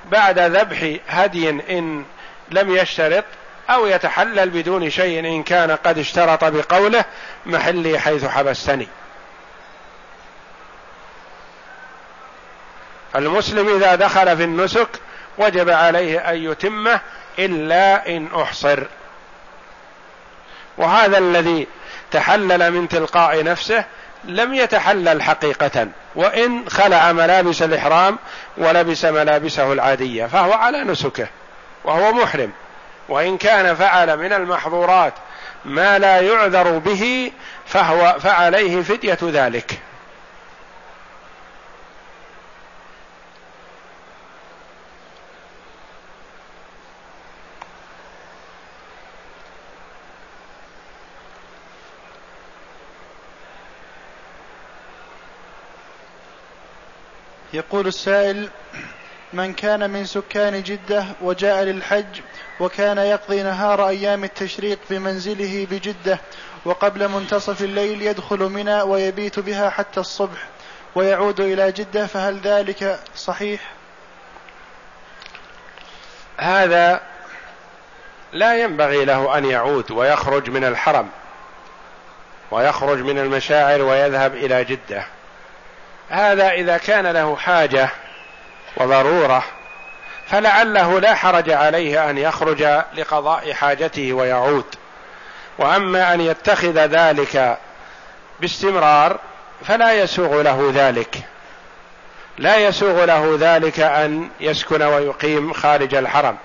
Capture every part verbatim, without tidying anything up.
بعد ذبح هدي إن لم يشترط، أو يتحلل بدون شيء إن كان قد اشترط بقوله محلي حيث حبستني. المسلم إذا دخل في النسك وجب عليه أن يتمه إلا إن أحصر، وهذا الذي تحلل من تلقاء نفسه لم يتحلل حقيقة، وإن خلع ملابس الإحرام ولبس ملابسه العادية فهو على نسكه وهو محرم، وإن كان فعل من المحظورات ما لا يعذر به فهو فعليه فدية ذلك. يقول السائل: من كان من سكان جدة وجاء للحج وكان يقضي نهار أيام التشريق بمنزله بجدة، وقبل منتصف الليل يدخل منى ويبيت بها حتى الصبح ويعود إلى جدة، فهل ذلك صحيح؟ هذا لا ينبغي له أن يعود ويخرج من الحرم ويخرج من المشاعر ويذهب إلى جدة. هذا إذا كان له حاجة وضرورة فلعله لا حرج عليه أن يخرج لقضاء حاجته ويعود، وأما أن يتخذ ذلك باستمرار فلا يسوغ له ذلك، لا يسوغ له ذلك أن يسكن ويقيم خارج الحرم.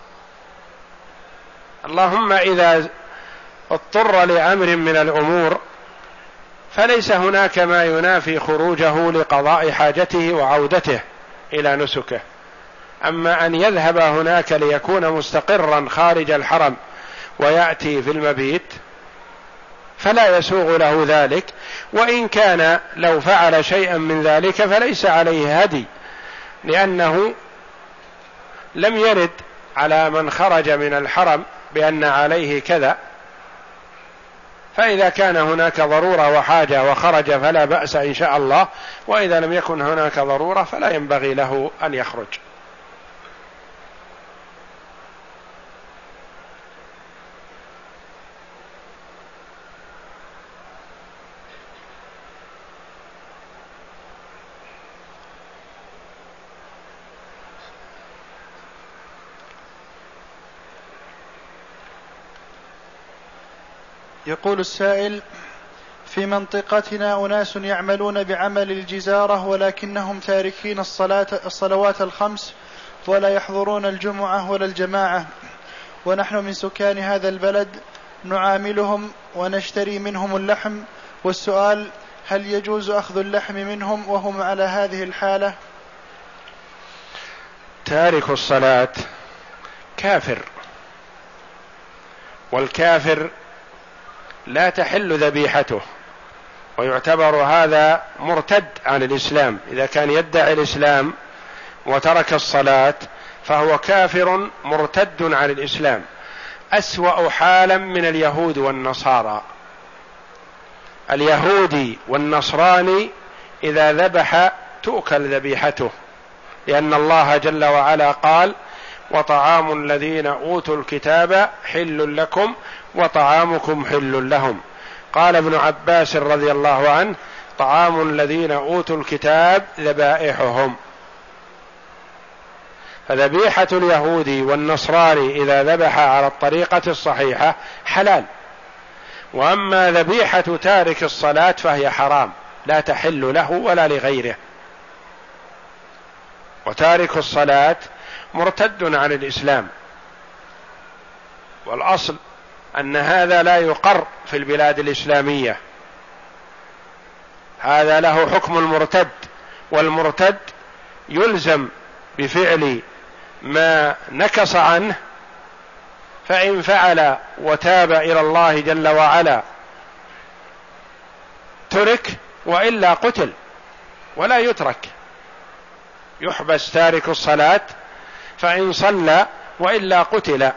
اللهم إذا اضطر لأمر من الأمور فليس هناك ما ينافي خروجه لقضاء حاجته وعودته إلى نسكه. أما أن يذهب هناك ليكون مستقرا خارج الحرم ويأتي في المبيت فلا يسوغ له ذلك، وإن كان لو فعل شيئا من ذلك فليس عليه هدي، لأنه لم يرد على من خرج من الحرم بأن عليه كذا، فإذا كان هناك ضرورة وحاجة وخرج فلا بأس إن شاء الله، وإذا لم يكن هناك ضرورة فلا ينبغي له أن يخرج. يقول السائل: في منطقتنا أناس يعملون بعمل الجزارة ولكنهم تاركين الصلاة الصلوات الخمس ولا يحضرون الجمعة ولا الجماعة، ونحن من سكان هذا البلد نعاملهم ونشتري منهم اللحم، والسؤال: هل يجوز أخذ اللحم منهم وهم على هذه الحالة؟ تارك الصلاة كافر، والكافر لا تحل ذبيحته، ويعتبر هذا مرتد عن الإسلام. إذا كان يدعي الإسلام وترك الصلاة فهو كافر مرتد عن الإسلام، أسوأ حالا من اليهود والنصارى. اليهودي والنصراني إذا ذبح تؤكل ذبيحته، لأن الله جل وعلا قال: وطعام الذين أوتوا الكتاب حل لكم وطعامكم حل لهم. قال ابن عباس رضي الله عنه: طعام الذين أوتوا الكتاب ذبائحهم. فذبيحة اليهودي والنصراني إذا ذبح على الطريقة الصحيحة حلال، وأما ذبيحة تارك الصلاة فهي حرام، لا تحل له ولا لغيره. وتارك الصلاة مرتد عن الإسلام، والأصل أن هذا لا يقر في البلاد الإسلامية، هذا له حكم المرتد، والمرتد يلزم بفعل ما نكص عنه، فإن فعل وتاب إلى الله جل وعلا ترك، وإلا قتل ولا يترك، يحبس تارك الصلاة فإن صلى وإلا قتل.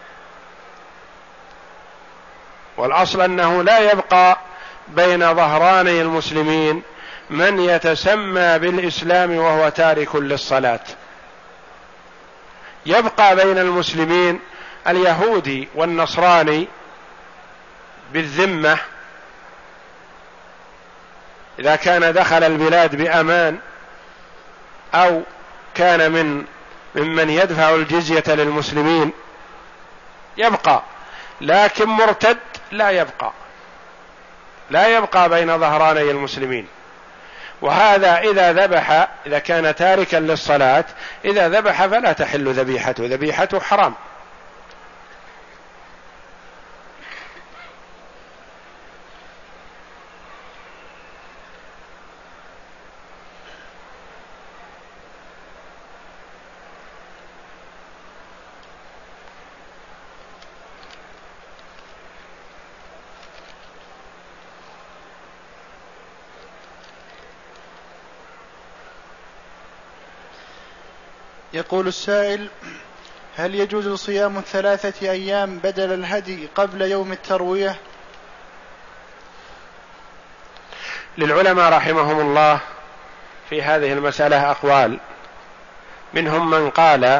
والأصل أنه لا يبقى بين ظهراني المسلمين من يتسمى بالإسلام وهو تارك للصلاة، يبقى بين المسلمين اليهودي والنصراني بالذمة إذا كان دخل البلاد بأمان أو كان من ممن يدفع الجزية للمسلمين يبقى، لكن مرتد لا يبقى، لا يبقى بين ظهراني المسلمين. وهذا إذا ذبح، إذا كان تاركا للصلاة، إذا ذبح فلا تحل ذبيحته، ذبيحته حرام. يقول السائل: هل يجوز صيام ثلاثة أيام بدل الهدي قبل يوم التروية؟ للعلماء رحمهم الله في هذه المسألة أقوال، منهم من قال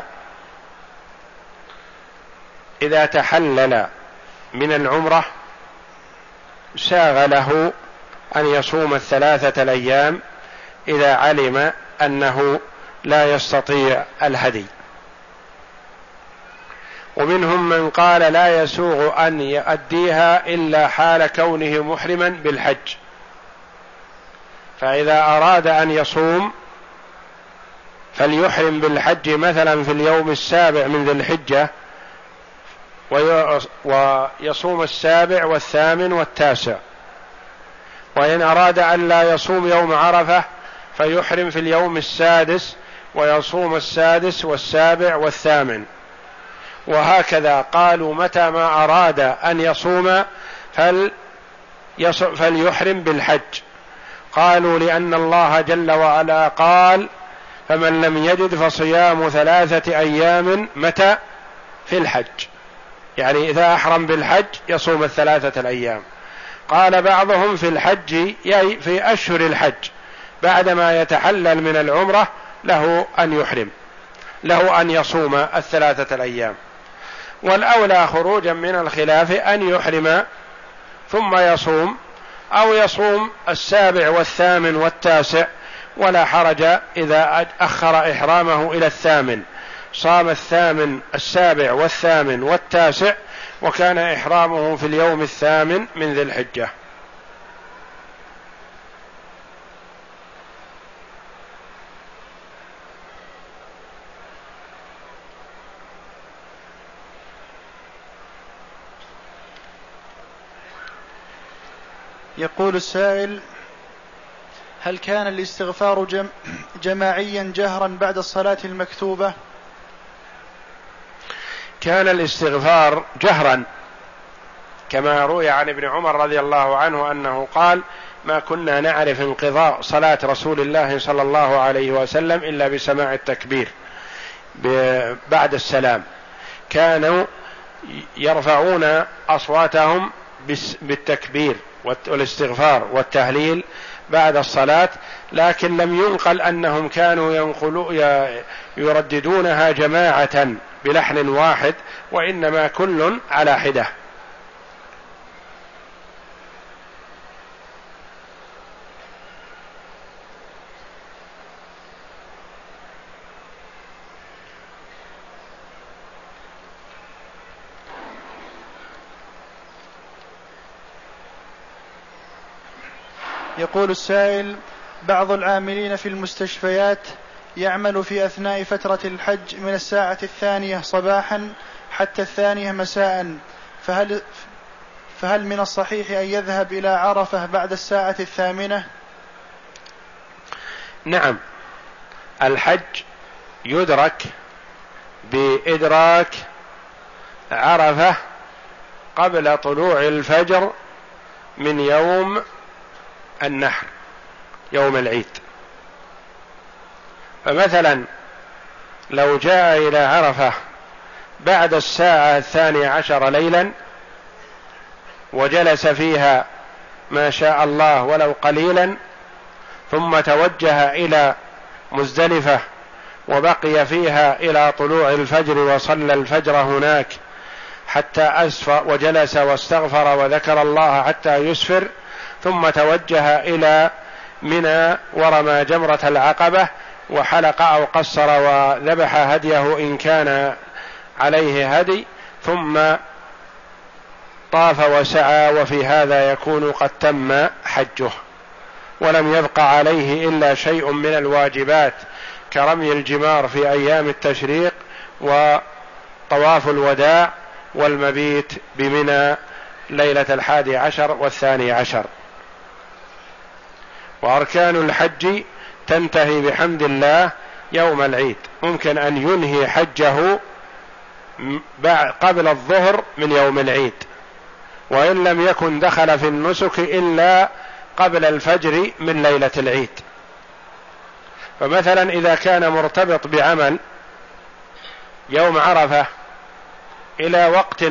إذا تحلل من العمرة ساغ له أن يصوم الثلاثة الأيام إذا علم أنه لا يستطيع الهدي. ومنهم من قال لا يسوغ أن يؤديها إلا حال كونه محرما بالحج، فإذا أراد أن يصوم فليحرم بالحج مثلا في اليوم السابع من ذي الحجة ويصوم السابع والثامن والتاسع، وإن أراد أن لا يصوم يوم عرفة فيحرم في اليوم السادس ويصوم السادس والسابع والثامن، وهكذا. قالوا متى ما أراد أن يصوم فليحرم بالحج. قالوا لأن الله جل وعلا قال: فمن لم يجد فصيام ثلاثة أيام متى في الحج، يعني إذا أحرم بالحج يصوم الثلاثة الأيام. قال بعضهم في الحج يعني في أشهر الحج بعدما يتحلل من العمرة له أن يحرم، له أن يصوم الثلاثة الأيام. والأولى خروجا من الخلاف أن يحرم ثم يصوم، أو يصوم السابع والثامن والتاسع، ولا حرج إذا أخر إحرامه إلى الثامن، صام الثامن السابع والثامن والتاسع وكان إحرامه في اليوم الثامن من ذي الحجة. يقول السائل: هل كان الاستغفار جم... جماعيا جهرا بعد الصلاة المكتوبة؟ كان الاستغفار جهرا كما روي عن ابن عمر رضي الله عنه أنه قال: ما كنا نعرف انقضاء صلاة رسول الله صلى الله عليه وسلم إلا بسماع التكبير بعد السلام، كانوا يرفعون أصواتهم بالتكبير والاستغفار والتهليل بعد الصلاة، لكن لم ينقل أنهم كانوا ينقلوا يرددونها جماعة بلحن واحد، وإنما كل على حدة. يقول السائل: بعض العاملين في المستشفيات يعمل في أثناء فترة الحج من الساعة الثانية صباحا حتى الثانية مساء، فهل, فهل من الصحيح أن يذهب إلى عرفة بعد الساعة الثامنة؟ نعم، الحج يدرك بإدراك عرفة قبل طلوع الفجر من يوم النحر، يوم العيد. فمثلا لو جاء إلى عرفة بعد الساعة الثانية عشر ليلا وجلس فيها ما شاء الله ولو قليلا، ثم توجه إلى مزدلفة وبقي فيها إلى طلوع الفجر وصلى الفجر هناك حتى أسفر وجلس واستغفر وذكر الله حتى يسفر، ثم توجه إلى منى ورمى جمرة العقبة وحلق أو قصر وذبح هديه إن كان عليه هدي، ثم طاف وسعى، وفي هذا يكون قد تم حجه، ولم يبق عليه إلا شيء من الواجبات كرمي الجمار في أيام التشريق وطواف الوداع والمبيت بمنى ليلة الحادي عشر والثاني عشر. وأركان الحج تنتهي بحمد الله يوم العيد، ممكن أن ينهي حجه قبل الظهر من يوم العيد، وإن لم يكن دخل في النسك إلا قبل الفجر من ليلة العيد. فمثلا إذا كان مرتبط بعمل يوم عرفة إلى وقت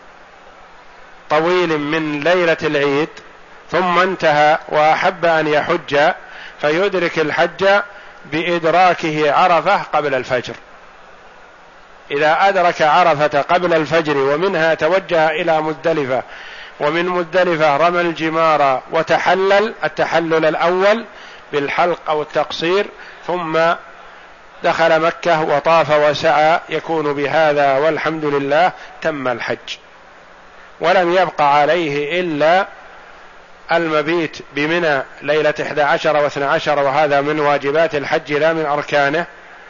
طويل من ليلة العيد ثم انتهى وأحب أن يحج، فيدرك الحج بإدراكه عرفة قبل الفجر. إذا أدرك عرفة قبل الفجر ومنها توجه إلى مزدلفة، ومن مزدلفة رمى الجمار وتحلل التحلل الأول بالحلق أو التقصير، ثم دخل مكة وطاف وسعى، يكون بهذا والحمد لله تم الحج، ولم يبقى عليه إلا المبيت بمنى ليلة إحدى عشر واثنى عشر، وهذا من واجبات الحج لا من أركانه،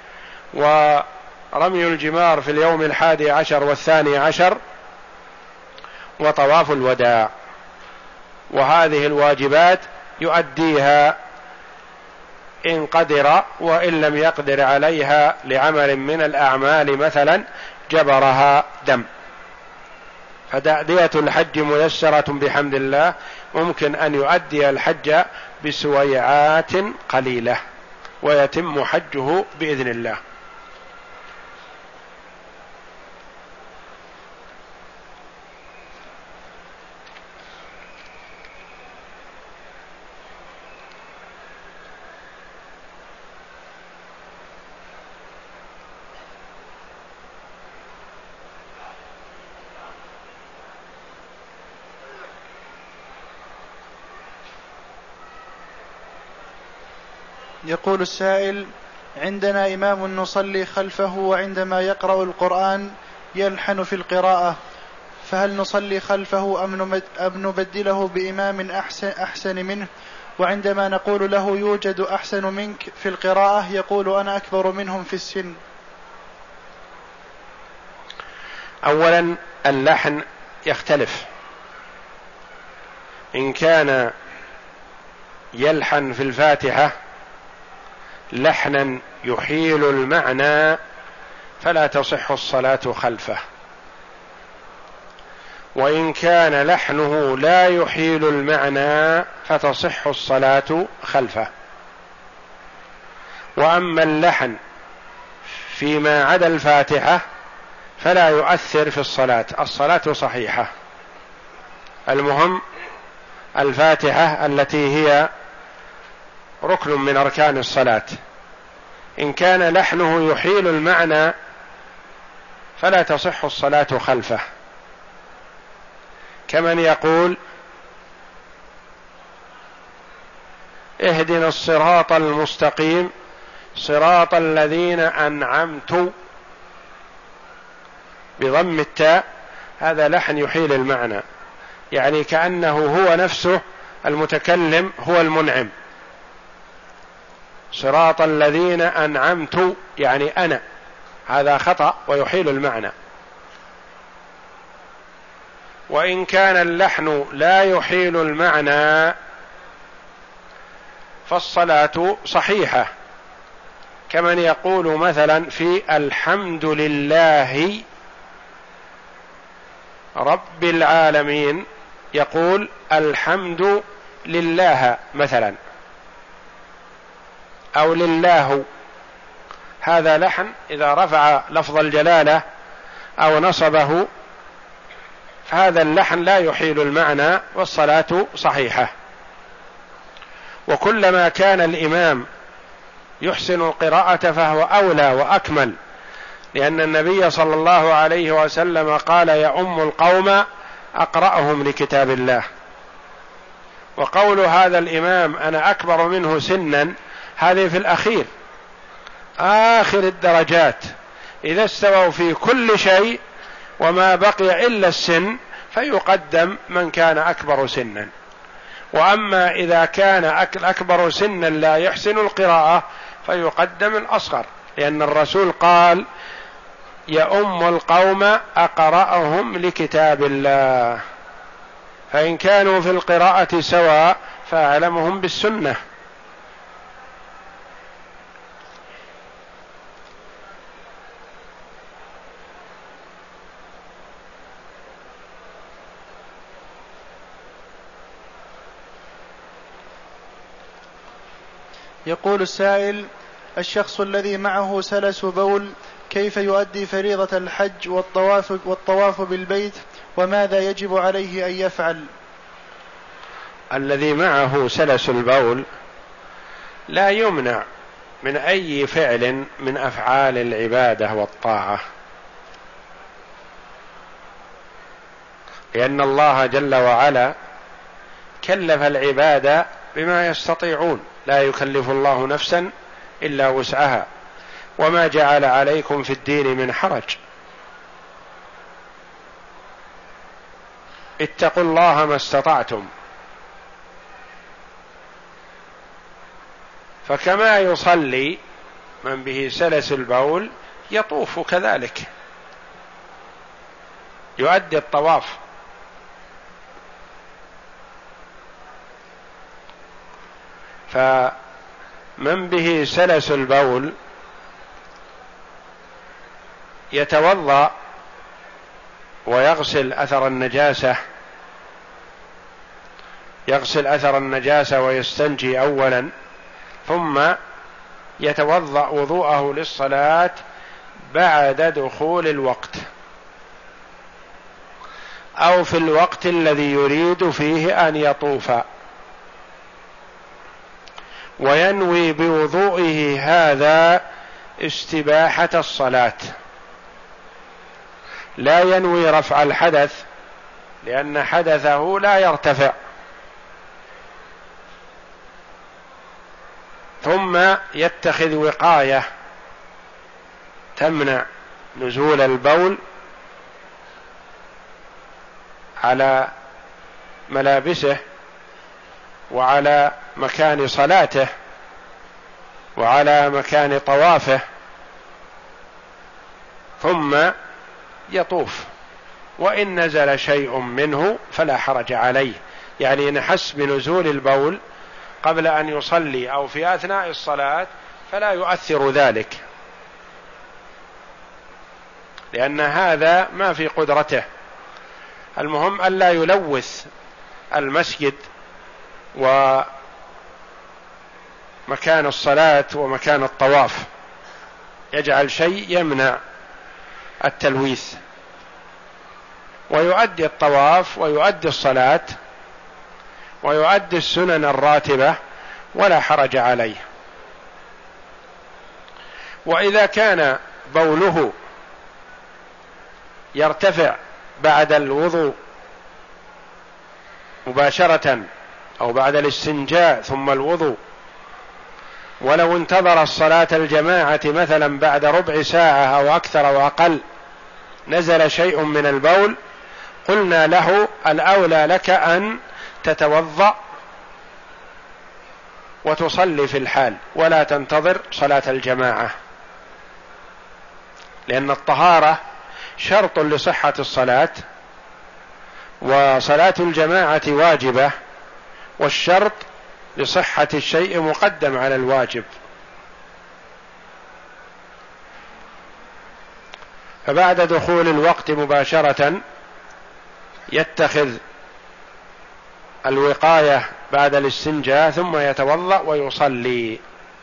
ورمي الجمار في اليوم الحادي عشر والثاني عشر، وطواف الوداع. وهذه الواجبات يؤديها إن قدر، وإن لم يقدر عليها لعمل من الأعمال مثلا جبرها دم. فتأدية الحج ميسرة بحمد الله، ممكن أن يؤدي الحج بسويعات قليلة ويتم حجه بإذن الله. يقول السائل: عندنا إمام نصلي خلفه، وعندما يقرأ القرآن يلحن في القراءة، فهل نصلي خلفه أم نبدله بإمام أحسن, أحسن منه؟ وعندما نقول له يوجد أحسن منك في القراءة يقول أنا أكبر منهم في السن. أولا اللحن يختلف، إن كان يلحن في الفاتحة لحنا يحيل المعنى فلا تصح الصلاة خلفه، وإن كان لحنه لا يحيل المعنى فتصح الصلاة خلفه. وأما اللحن فيما عدا الفاتحة فلا يؤثر في الصلاة، الصلاة صحيحة. المهم الفاتحة التي هي ركن من أركان الصلاة، إن كان لحنه يحيل المعنى فلا تصح الصلاة خلفه، كمن يقول اهدنا الصراط المستقيم صراط الذين أنعمت بضم التاء، هذا لحن يحيل المعنى، يعني كأنه هو نفسه المتكلم هو المنعم. صراط الذين أنعمت يعني أنا، هذا خطأ ويحيل المعنى. وإن كان اللحن لا يحيل المعنى فالصلاة صحيحة، كمن يقول مثلا في الحمد لله رب العالمين يقول الحمد لله مثلا أو لله، هذا لحن إذا رفع لفظ الجلالة أو نصبه فهذا اللحن لا يحيل المعنى والصلاة صحيحة. وكلما كان الإمام يحسن القراءة فهو أولى وأكمل، لأن النبي صلى الله عليه وسلم قال يؤم القوم أقرأهم لكتاب الله. وقول هذا الإمام أنا أكبر منه سنا هذه في الأخير آخر الدرجات، إذا استووا في كل شيء وما بقي إلا السن فيقدم من كان أكبر سنا. وأما إذا كان أكبر سنا لا يحسن القراءة فيقدم الأصغر، لأن الرسول قال يؤم القوم أقرأهم لكتاب الله، فإن كانوا في القراءة سواء فأعلمهم بالسنة. يقول السائل: الشخص الذي معه سلس بول كيف يؤدي فريضة الحج والطواف, والطواف بالبيت، وماذا يجب عليه أن يفعل؟ الذي معه سلس البول لا يمنع من أي فعل من أفعال العبادة والطاعة، لأن الله جل وعلا كلف العباد بما يستطيعون، لا يكلف الله نفسا إلا وسعها، وما جعل عليكم في الدين من حرج، اتقوا الله ما استطعتم. فكما يصلي من به سلس البول يطوف كذلك، يؤدي الطواف. فمن به سلس البول يتوضأ ويغسل أثر النجاسة، يغسل أثر النجاسة ويستنجي أولا، ثم يتوضأ وضوءه للصلاة بعد دخول الوقت أو في الوقت الذي يريد فيه أن يطوف، وينوي بوضوئه هذا استباحة الصلاة، لا ينوي رفع الحدث لأن حدثه لا يرتفع. ثم يتخذ وقاية تمنع نزول البول على ملابسه وعلى مكان صلاته وعلى مكان طوافه، ثم يطوف، وإن نزل شيء منه فلا حرج عليه، يعني إن حس بنزول البول قبل أن يصلي أو في أثناء الصلاة فلا يؤثر ذلك، لأن هذا ما في قدرته. المهم ألا يلوث المسجد ومكان الصلاة ومكان الطواف، يجعل شيء يمنع التلويث، ويؤدي الطواف ويؤدي الصلاة ويؤدي السنن الراتبة ولا حرج عليه. وإذا كان بوله يرتفع بعد الوضوء مباشرة أو بعد الاستنجاء ثم الوضوء، ولو انتظر الصلاة الجماعة مثلا بعد ربع ساعة أو أكثر أو أقل نزل شيء من البول، قلنا له الأولى لك أن تتوضأ وتصلي في الحال ولا تنتظر صلاة الجماعة، لأن الطهارة شرط لصحة الصلاة، وصلاة الجماعة واجبة، والشرط لصحة الشيء مقدم على الواجب. فبعد دخول الوقت مباشرة يتخذ الوقاية بعد الاستنجاء ثم يتوضأ ويصلي.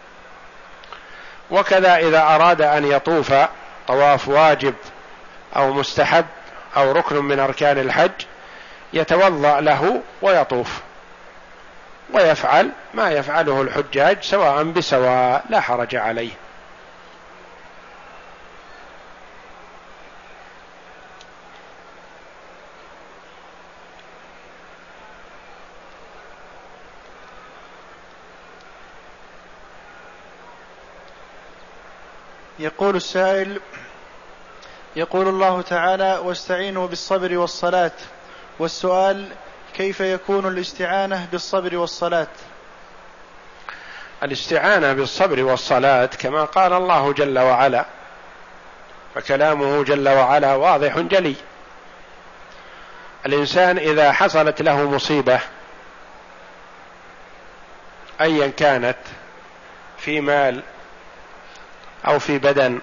وكذا إذا أراد أن يطوف طواف واجب أو مستحب أو ركن من أركان الحج يتوضأ له ويطوف، ويفعل ما يفعله الحجاج سواء بسواء، لا حرج عليه. يقول السائل: يقول الله تعالى: واستعينوا بالصبر والصلاة، والسؤال: كيف يكون الاستعانة بالصبر والصلاة؟ الاستعانة بالصبر والصلاة كما قال الله جل وعلا، فكلامه جل وعلا واضح جلي. الإنسان إذا حصلت له مصيبة أيا كانت، في مال أو في بدن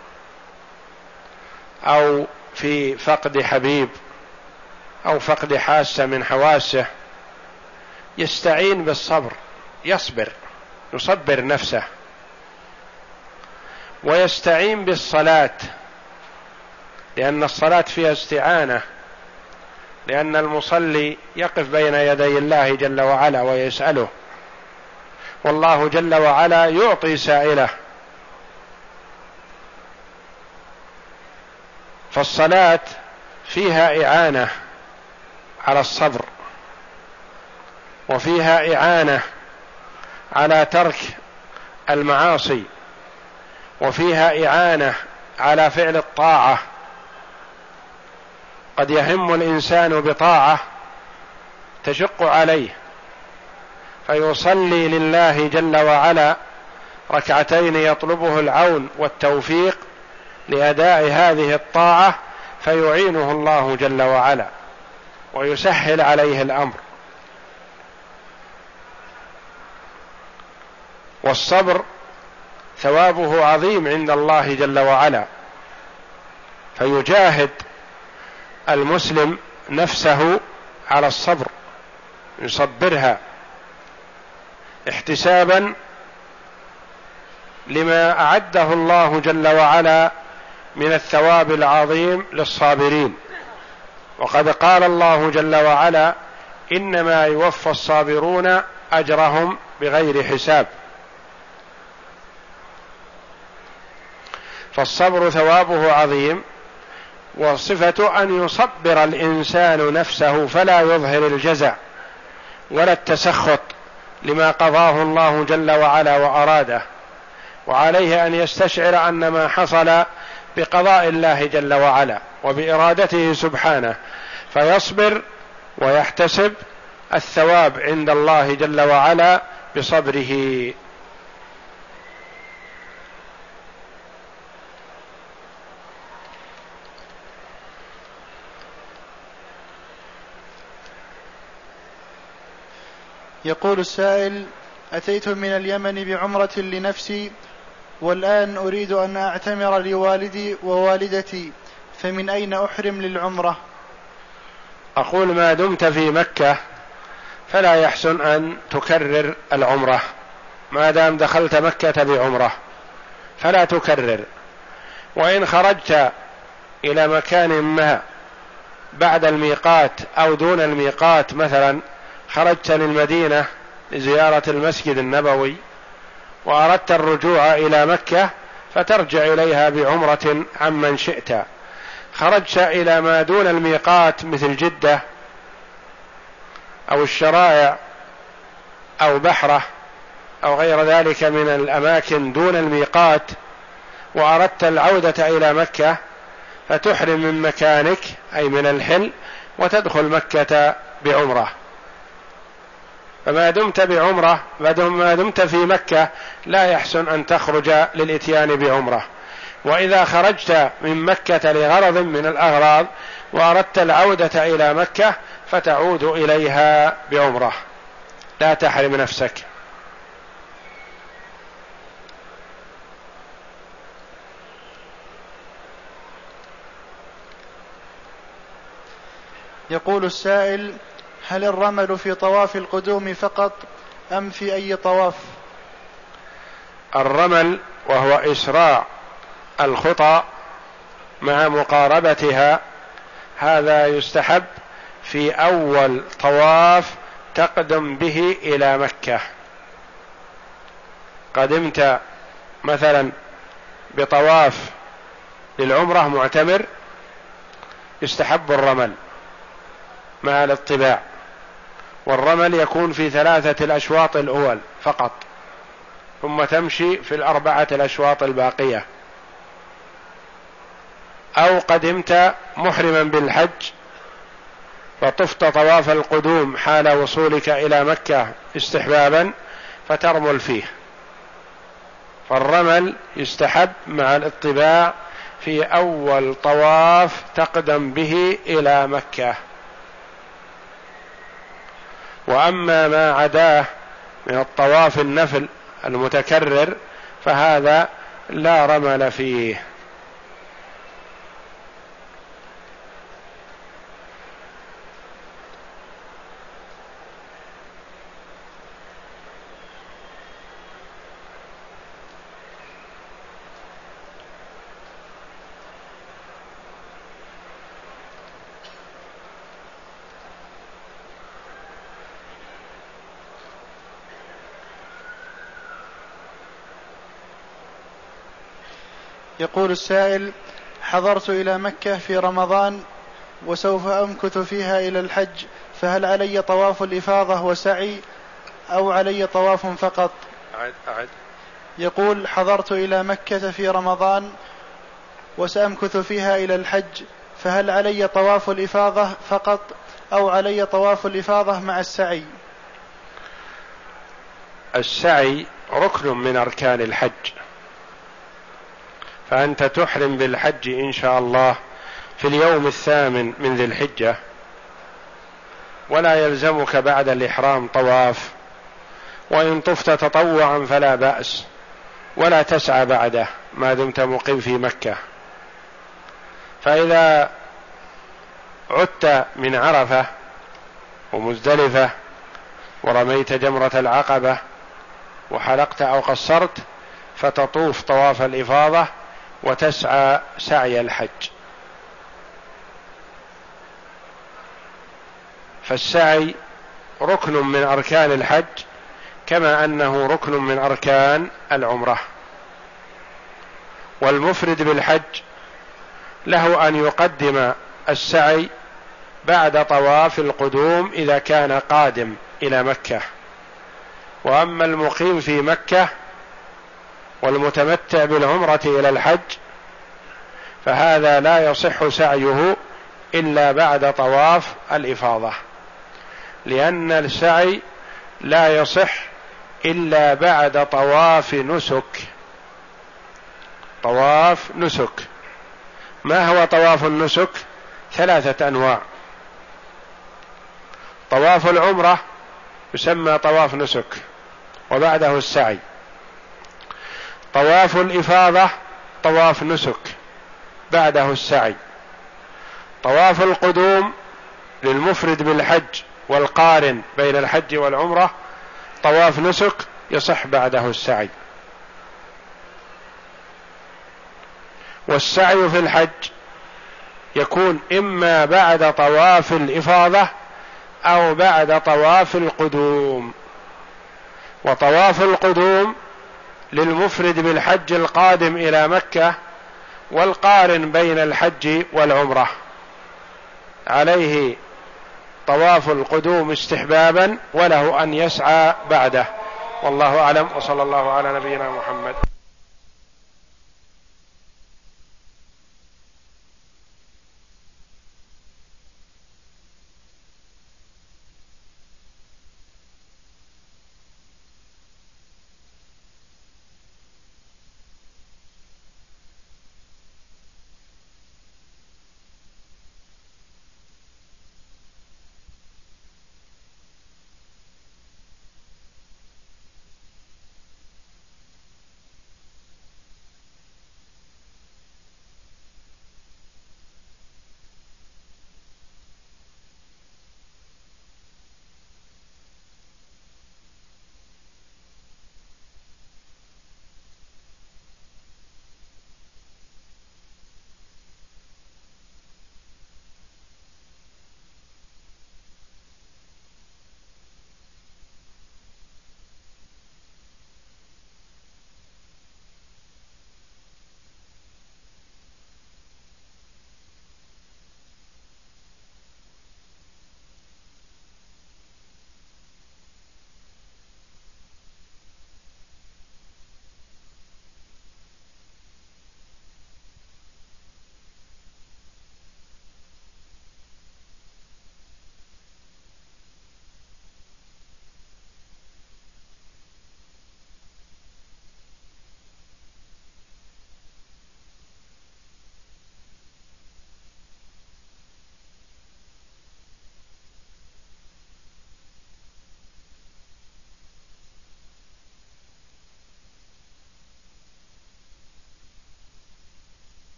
أو في فقد حبيب أو فقد حاسة من حواسه، يستعين بالصبر، يصبر، يصبر نفسه، ويستعين بالصلاة، لأن الصلاة فيها استعانة، لأن المصلي يقف بين يدي الله جل وعلا ويسأله، والله جل وعلا يعطي سائله. فالصلاة فيها إعانة على الصبر، وفيها إعانة على ترك المعاصي، وفيها إعانة على فعل الطاعة. قد يهم الإنسان بطاعة تشق عليه فيصلي لله جل وعلا ركعتين يطلبه العون والتوفيق لأداء هذه الطاعة، فيعينه الله جل وعلا ويسهل عليه الأمر. والصبر ثوابه عظيم عند الله جل وعلا، فيجاهد المسلم نفسه على الصبر، يصبرها احتسابا لما أعده الله جل وعلا من الثواب العظيم للصابرين. وقد قال الله جل وعلا: إنما يوفى الصابرون أجرهم بغير حساب. فالصبر ثوابه عظيم، وصفة أن يصبر الإنسان نفسه فلا يظهر الجزع ولا التسخط لما قضاه الله جل وعلا وأراده، وعليه أن يستشعر أن ما حصل بقضاء الله جل وعلا وبإرادته سبحانه، فيصبر ويحتسب الثواب عند الله جل وعلا بصبره. يقول السائل: أتيت من اليمن بعمرة لنفسي، والآن أريد أن أعتمر لوالدي ووالدتي، فمن أين أحرم للعمرة؟ أقول ما دمت في مكة فلا يحسن أن تكرر العمرة، ما دام دخلت مكة بعمرة فلا تكرر. وإن خرجت إلى مكان ما بعد الميقات أو دون الميقات، مثلا خرجت للمدينة لزيارة المسجد النبوي وأردت الرجوع إلى مكة، فترجع إليها بعمرة عمن شئت. خرجت إلى ما دون الميقات مثل جدة أو الشرائع أو بحرة أو غير ذلك من الأماكن دون الميقات، وأردت العودة إلى مكة، فتحرم من مكانك أي من الحل وتدخل مكة بعمرة. فما دمت بعمرة، ما دمت في مكة لا يحسن أن تخرج للإتيان بعمرة. وإذا خرجت من مكة لغرض من الأغراض وأردت العودة إلى مكة فتعود إليها بعمرة، لا تحرم نفسك. يقول السائل: هل الرمل في طواف القدوم فقط أم في أي طواف؟ الرمل وهو إسراع الخطى مع مقاربتها، هذا يستحب في أول طواف تقدم به إلى مكة. قدمت مثلا بطواف للعمرة معتمر، يستحب الرمل مع الاطباع، والرمل يكون في ثلاثة الأشواط الأول فقط، ثم تمشي في الأربعة الأشواط الباقية. أو قدمت محرما بالحج فطفت طواف القدوم حال وصولك إلى مكة استحبابا فترمل فيه، فالرمل يستحب مع الاطباع في أول طواف تقدم به إلى مكة. وأما ما عداه من الطواف النفل المتكرر فهذا لا رمل فيه. يقول السائل: حضرت إلى مكة في رمضان وسوف أمكث فيها إلى الحج، فهل علي طواف الإفاضة وسعي أو علي طواف فقط؟ أعد أعد. يقول: حضرت إلى مكة في رمضان وسأمكث فيها إلى الحج، فهل علي طواف الإفاضة فقط أو علي طواف الإفاضة مع السعي؟ السعي ركن من أركان الحج، فأنت تحرم بالحج إن شاء الله في اليوم الثامن من ذي الحجة، ولا يلزمك بعد الإحرام طواف، وإن طفت تطوعا فلا بأس، ولا تسعى بعده ما دمت مقيم في مكة. فإذا عدت من عرفة ومزدلفة ورميت جمرة العقبة وحلقت أو قصرت فتطوف طواف الإفاضة وتسعى سعي الحج. فالسعي ركن من أركان الحج كما أنه ركن من أركان العمرة. والمفرد بالحج له أن يقدم السعي بعد طواف القدوم إذا كان قادم إلى مكة. وأما المقيم في مكة والمتمتع بالعمرة إلى الحج فهذا لا يصح سعيه إلا بعد طواف الإفاضة، لأن السعي لا يصح إلا بعد طواف نسك. طواف نسك. ما هو طواف النسك؟ ثلاثة أنواع. طواف العمرة يسمى طواف نسك وبعده السعي. طواف الإفاضة طواف نسك بعده السعي. طواف القدوم للمفرد بالحج والقارن بين الحج والعمرة طواف نسك يصح بعده السعي. والسعي في الحج يكون إما بعد طواف الإفاضة أو بعد طواف القدوم. وطواف القدوم للمفرد بالحج القادم إلى مكة والقارن بين الحج والعمرة، عليه طواف القدوم استحبابا وله أن يسعى بعده. والله أعلم، وصلى الله على نبينا محمد.